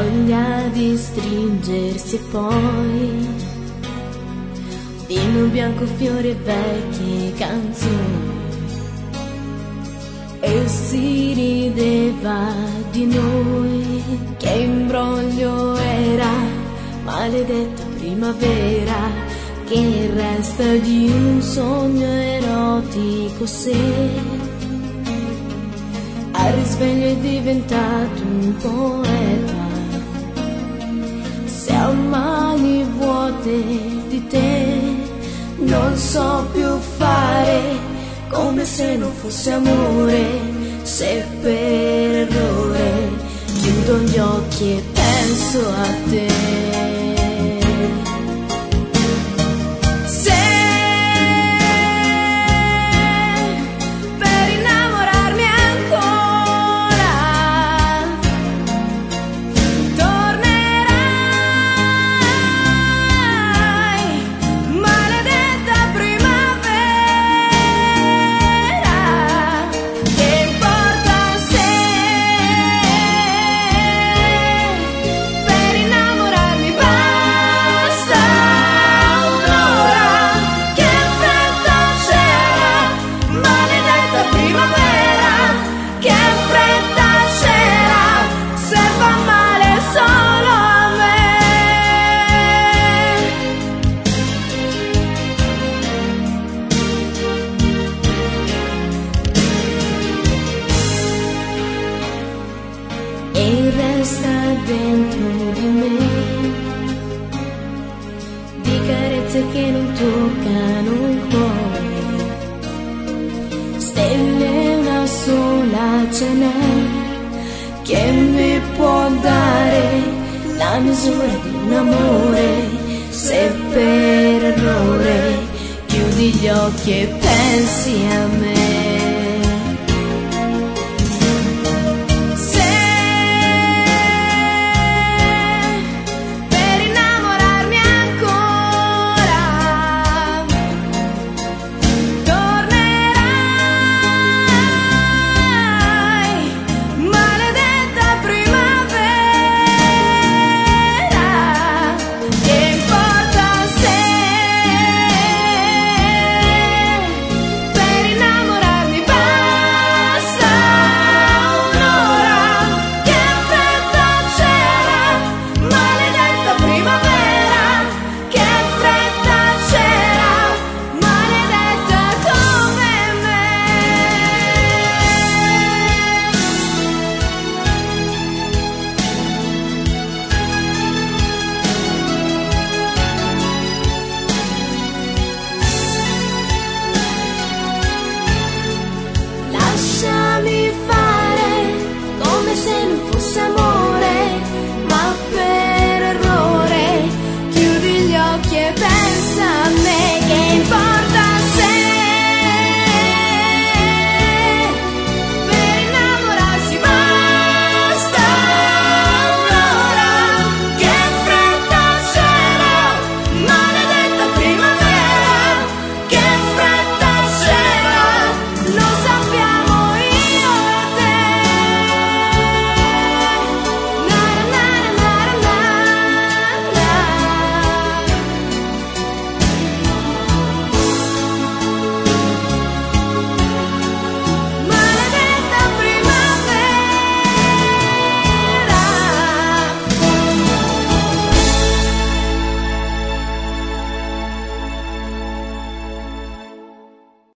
voglia di stringersi e poi vino bianco, fiori e vecchie canzoni, e si rideva di noi. Che imbroglio era, maledetta primavera, che resta di un sogno erotico se al risveglio è diventato un poeta. Se ho mani vuote di te non so più fare, come se non fosse amore. Se per errore chiudo gli occhi e penso a te. E resta dentro di me di carezze che non toccano il cuore. Stelle una sola ce n'è che mi può dare la misura di un amore. Se per errore chiudi gli occhi e pensi a me.